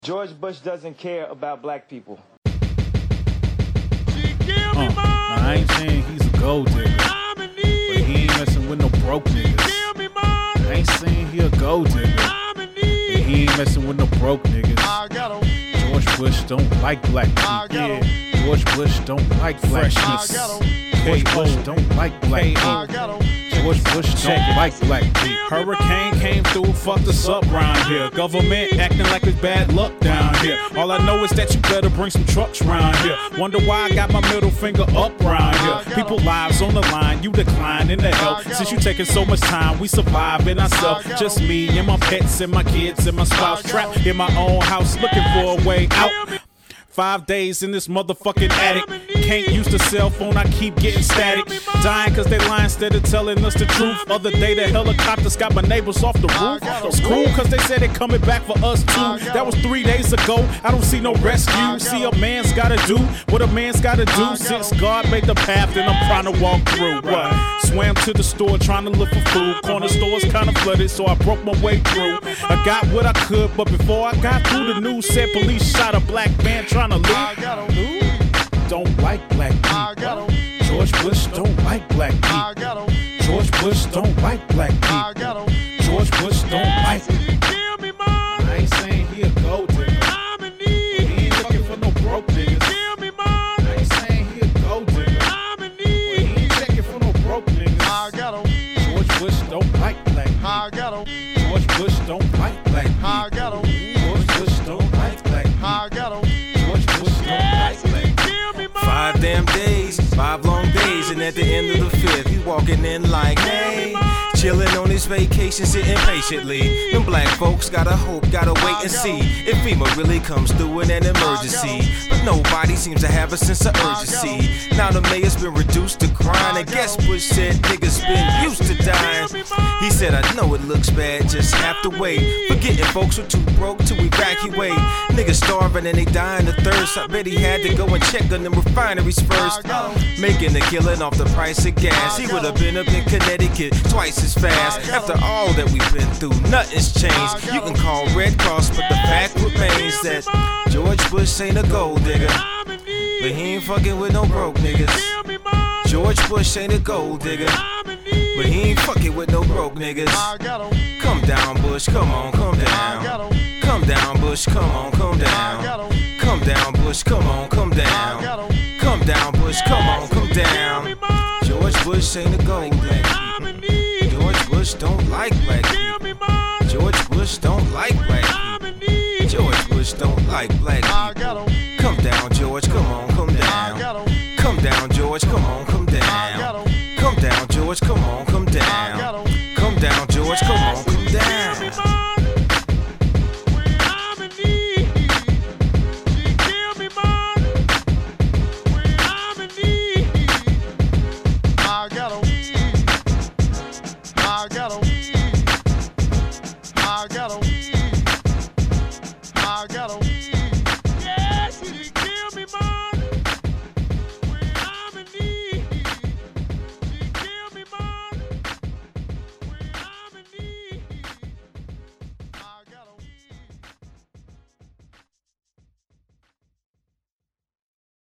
George Bush doesn't care about black people. I ain't saying he's a gold digger, but he ain't messing with no broke niggas. I ain't saying he a gold digger, but he ain't messing with no broke niggas. George Bush don't like black people. Yeah, George Bush don't like black people. George Bush don't like black people. George Bush don't like black people. Hurricane came through, fucked us up round here. Government acting like it's bad luck down here. All I know is that you better bring some trucks round here. Wonder why I got my middle finger up round here. People lives on the line, you decline in the hell. Since you taking so much time, we surviving ourselves. Just me and my pets and my kids and my spouse. Trapped in my own house looking for a way out. 5 days in this motherfucking attic. Can't use the cell phone, I keep getting static. Dying cause they lying instead of telling us the truth. Other day the helicopters got my neighbors off the roof. It's cool cause they said they coming back for us too. That was 3 days ago, I don't see no rescue. See, a man's gotta do what a man's gotta do. Since God made the path and I'm trying to walk through. What? Swam to the store trying to look for food. Corner stores kinda flooded so I broke my way through. I got what I could, but before I got through, the news said police shot a black man trying to loot. Don't like black people. George Bush don't like black people. George Bush don't like black people. George Bush don't like it. I ain't saying he a gold digger, but he ain't looking for no broke niggas. I ain't saying he a gold digger, but he ain't checking for no broke niggas. George Bush don't like black people. George Bush don't like black people. George Bush don't like black people. George Bush don't like black people. 5 damn days, 5 long days, and at the end of the 5th, he's walking in like, hey, chilling on his vacation, sitting patiently. Them black folks gotta hope, gotta wait and see if FEMA really comes through in an emergency. But nobody seems to have a sense of urgency. Now the mayor's been reduced to crying, and guess Bush said niggas been used to dying. He said, I know it looks bad, just have to wait. Forgetting folks were too broke to evacuate. Niggas starving and they dying of thirst. I bet he had to go and check on them refineries first. Making a killing off the price of gas. He would have been up in Connecticut twice as fast. After all that we've been through, nothing's changed. You can call Red Cross, but the fact remains that George Bush ain't a gold digger, but he ain't fucking with no broke niggas. George Bush ain't a gold digger, but he ain't fucking with no broke niggas. Come down, Bush, come on, come down. Come down, Bush, come on, come down. Come down, Bush, come on, come down. Come down, Bush, come on, come down. George Bush ain't a gold digger. George Bush don't like black people. George Bush don't like black people. George Bush don't like black people. Come down, George, come on, come down. Come down, George, come on,